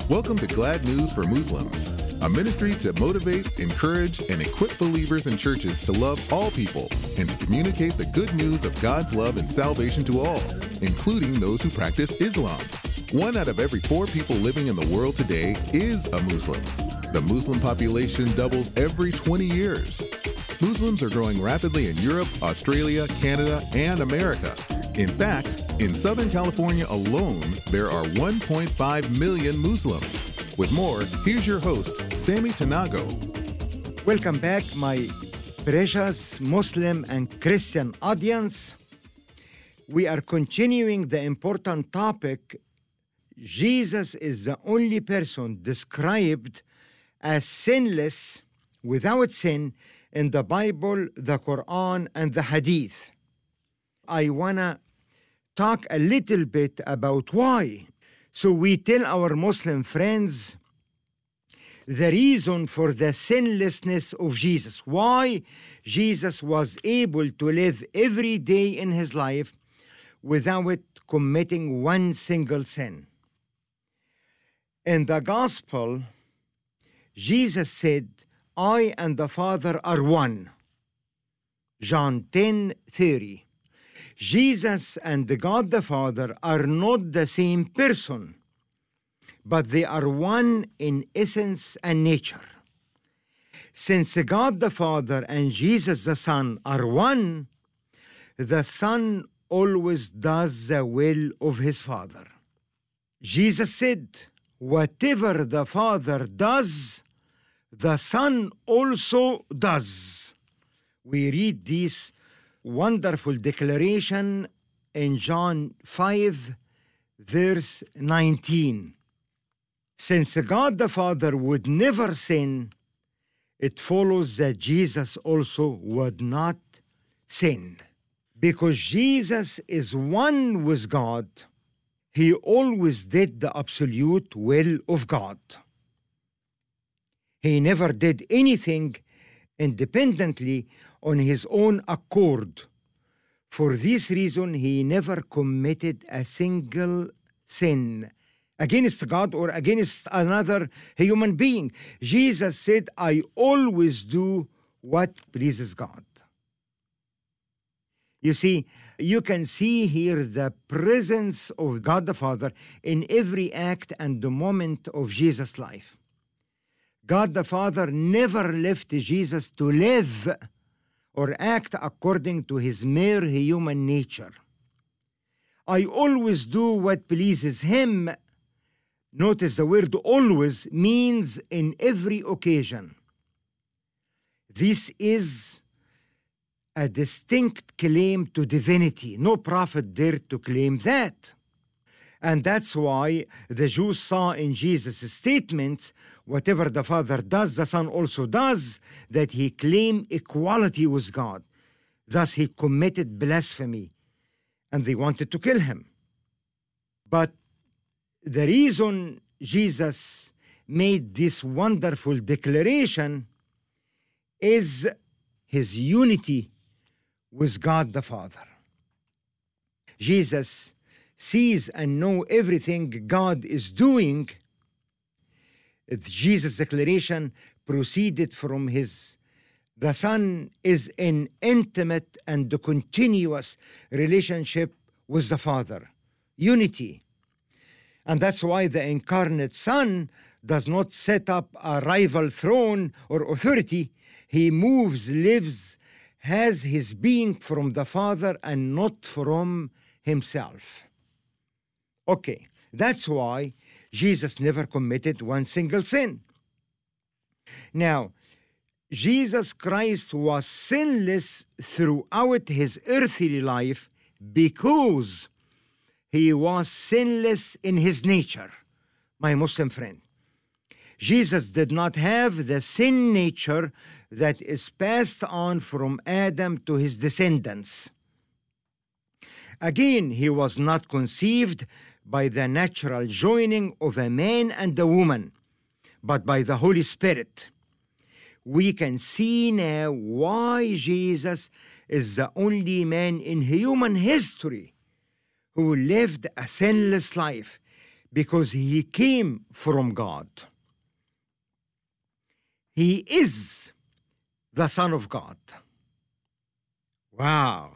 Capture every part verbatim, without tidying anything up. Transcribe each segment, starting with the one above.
Welcome to Glad News for Muslims, a ministry to motivate, encourage, and equip believers in churches to love all people and to communicate the good news of God's love and salvation to all, including those who practice Islam. One out of every four people living in the world today is a Muslim. The Muslim population doubles every twenty years. Muslims are growing rapidly in Europe, Australia, Canada, and America. In fact, in Southern California alone, there are one point five million Muslims. With more, here's your host, Sammy Tanago. Welcome back, my precious Muslim and Christian audience. We are continuing the important topic. Jesus is the only person described as sinless, without sin, in the Bible, the Quran, and the Hadith. I want to talk a little bit about why. So we tell our Muslim friends the reason for the sinlessness of Jesus, why Jesus was able to live every day in his life without committing one single sin. In the Gospel, Jesus said, I and the Father are one. John ten thirty. Jesus and God the Father are not the same person, but they are one in essence and nature. Since God the Father and Jesus the Son are one, the Son always does the will of his Father. Jesus said, whatever the Father does, the Son also does. We read this wonderful declaration in John five, verse nineteen. Since God the Father would never sin, it follows that Jesus also would not sin. Because Jesus is one with God, he always did the absolute will of God. He never did anything independently on his own accord. For this reason, he never committed a single sin against God or against another human being. Jesus said, I always do what pleases God. You see, you can see here the presence of God the Father in every act and the moment of Jesus' life. God the Father never left Jesus to live or act according to his mere human nature. I always do what pleases him. Notice the word always means in every occasion. This is a distinct claim to divinity. No prophet dared to claim that. And that's why the Jews saw in Jesus' statements, whatever the Father does, the Son also does, that he claimed equality with God. Thus he committed blasphemy, and they wanted to kill him. But the reason Jesus made this wonderful declaration is his unity with God the Father. Jesus sees and knows everything God is doing. Jesus' declaration proceeded from his, the Son is in intimate and continuous relationship with the Father. Unity. And that's why the incarnate Son does not set up a rival throne or authority. He moves, lives, has his being from the Father and not from himself. Okay, that's why Jesus never committed one single sin. Now, Jesus Christ was sinless throughout his earthly life because he was sinless in his nature, my Muslim friend. Jesus did not have the sin nature that is passed on from Adam to his descendants. Again, he was not conceived by the natural joining of a man and a woman, but by the Holy Spirit. We can see now why Jesus is the only man in human history who lived a sinless life, because he came from God. He is the Son of God. Wow.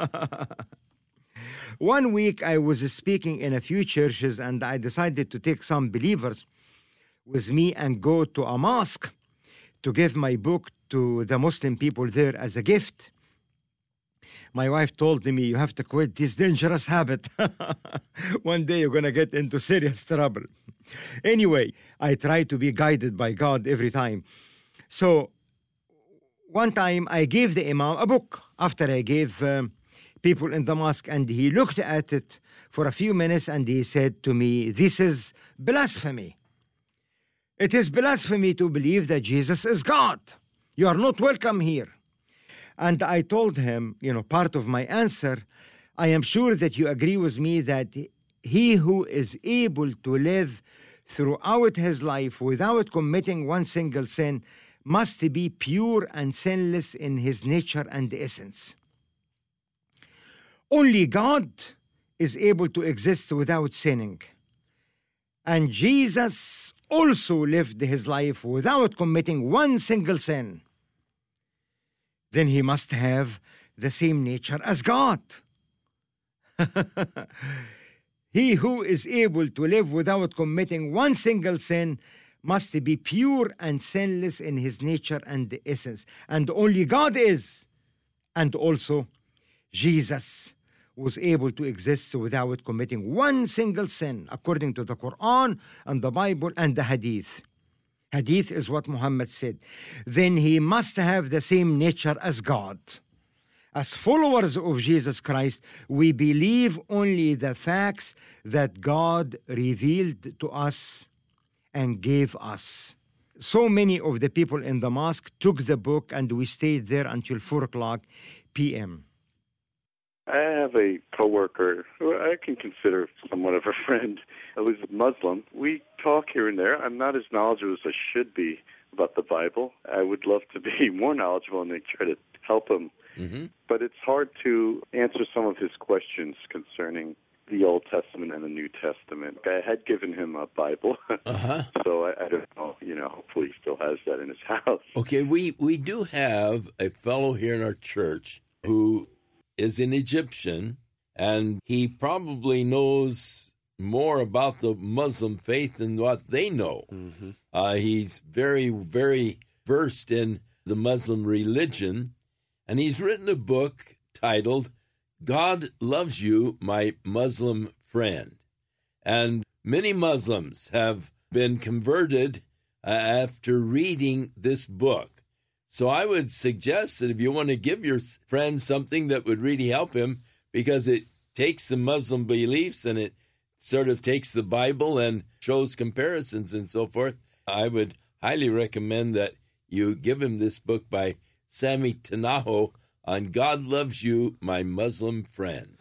One week I was speaking in a few churches, and I decided to take some believers with me and go to a mosque to give my book to the Muslim people there as a gift. My wife told me, you have to quit this dangerous habit. One day you're going to get into serious trouble. Anyway, I try to be guided by God every time. So one time I gave the Imam a book after I gave um, people in the mosque, and he looked at it for a few minutes and he said to me, this is blasphemy. It is blasphemy to believe that Jesus is God. You are not welcome here. And I told him, you know, part of my answer, I am sure that you agree with me that he who is able to live throughout his life without committing one single sin must be pure and sinless in his nature and essence. Only God is able to exist without sinning. And Jesus also lived his life without committing one single sin. Then he must have the same nature as God. He who is able to live without committing one single sin must be pure and sinless in his nature and essence. And only God is. And also, Jesus was able to exist without committing one single sin, according to the Quran and the Bible and the Hadith. Hadith is what Muhammad said. Then he must have the same nature as God. As followers of Jesus Christ, we believe only the facts that God revealed to us and gave us. So many of the people in the mosque took the book, and we stayed there until four o'clock p.m. I have a coworker who I can consider somewhat of a friend who's Muslim. We talk here and there. I'm not as knowledgeable as I should be about the Bible. I would love to be more knowledgeable and try to help him. Mm-hmm. But it's hard to answer some of his questions concerning the Old Testament and the New Testament. I had given him a Bible, uh-huh. so I, I don't know, you know, hopefully he still has that in his house. Okay, we, we do have a fellow here in our church who is an Egyptian, and he probably knows more about the Muslim faith than what they know. Mm-hmm. Uh, he's very, very versed in the Muslim religion, and he's written a book titled God Loves You, My Muslim Friend. And many Muslims have been converted uh, after reading this book. So I would suggest that if you want to give your friend something that would really help him, because it takes the Muslim beliefs and it sort of takes the Bible and shows comparisons and so forth, I would highly recommend that you give him this book by Sami Tanaho on God Loves You, My Muslim Friend.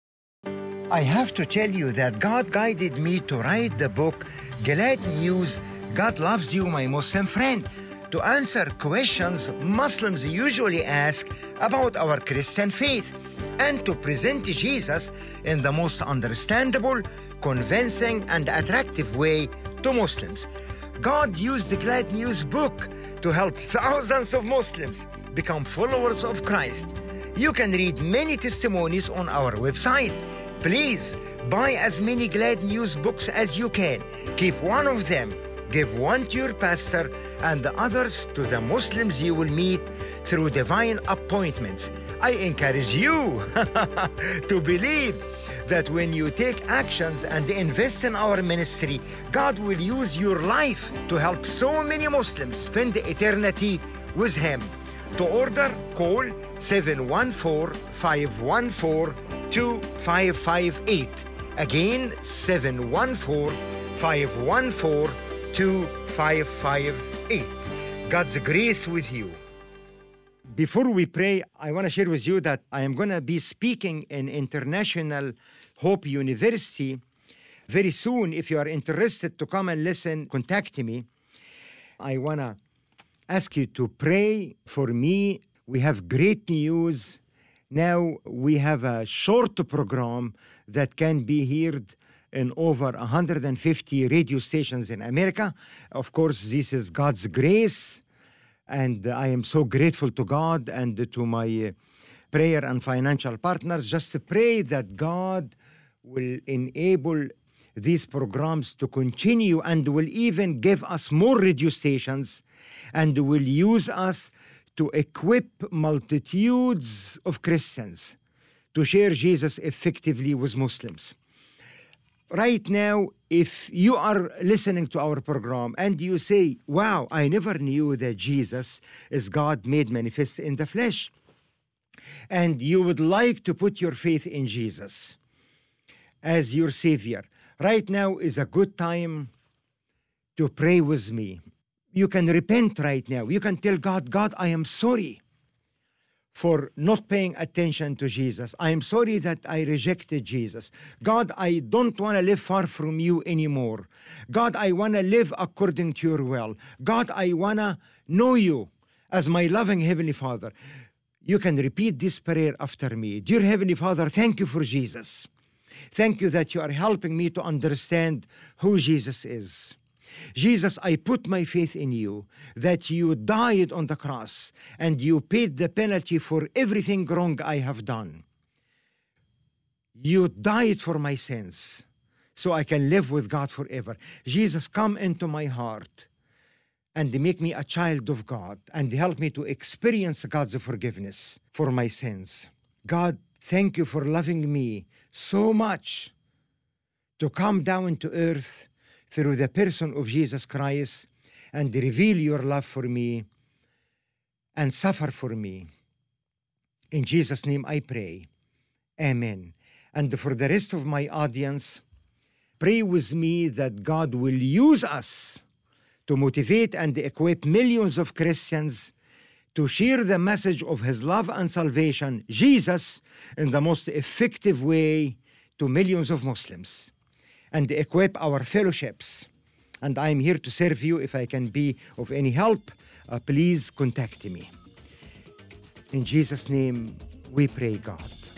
I have to tell you that God guided me to write the book, Glad News, God Loves You, My Muslim Friend, to answer questions Muslims usually ask about our Christian faith, and to present Jesus in the most understandable, convincing, and attractive way to Muslims. God used the Glad News book to help thousands of Muslims become followers of Christ. You can read many testimonies on our website. Please buy as many Glad News books as you can. Keep one of them. Give one to your pastor and the others to the Muslims you will meet through divine appointments. I encourage you to believe that when you take actions and invest in our ministry, God will use your life to help so many Muslims spend eternity with Him. To order, call seven one four, five one four, two five five eight. Again, seven one four, five one four, two five five eight. God's grace with you. Before we pray, I want to share with you that I am going to be speaking in International Hope University very soon. If you are interested to come and listen, contact me. I want to ask you to pray for me. We have great news. Now we have a short program that can be heard in over one hundred fifty radio stations in America. Of course, this is God's grace, and I am so grateful to God and to my uh, prayer and financial partners. Just to pray that God will enable these programs to continue and will even give us more radio stations and will use us to equip multitudes of Christians to share Jesus effectively with Muslims. Right now, if you are listening to our program and you say, wow, I never knew that Jesus is God made manifest in the flesh, and you would like to put your faith in Jesus as your Savior, right now is a good time to pray with me. You can repent right now. You can tell God, God, I am sorry for not paying attention to Jesus. I am sorry that I rejected Jesus. God, I don't want to live far from you anymore. God, I want to live according to your will. God, I want to know you as my loving Heavenly Father. You can repeat this prayer after me. Dear Heavenly Father, thank you for Jesus. Thank you that you are helping me to understand who Jesus is. Jesus, I put my faith in you, that you died on the cross and you paid the penalty for everything wrong I have done. You died for my sins so I can live with God forever. Jesus, come into my heart and make me a child of God and help me to experience God's forgiveness for my sins. God, thank you for loving me so much to come down to earth through the person of Jesus Christ and reveal your love for me and suffer for me. In Jesus' name I pray. Amen. And for the rest of my audience, pray with me that God will use us to motivate and equip millions of Christians to share the message of his love and salvation, Jesus, in the most effective way to millions of Muslims, and equip our fellowships. And I'm here to serve you. If I can be of any help, uh, please contact me. In Jesus' name, we pray, God.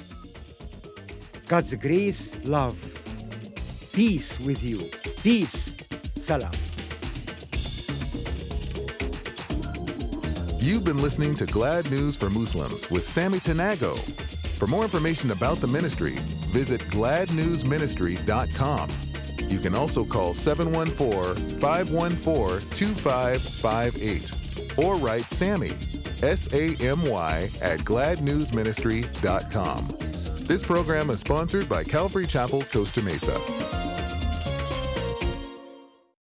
God's grace, love, peace with you. Peace. Salam. You've been listening to Glad News for Muslims with Sammy Tanago. For more information about the ministry, visit glad news ministry dot com. You can also call seven one four, five one four, two five five eight or write Sammy, S A M Y, at glad news ministry dot com. This program is sponsored by Calvary Chapel, Costa Mesa.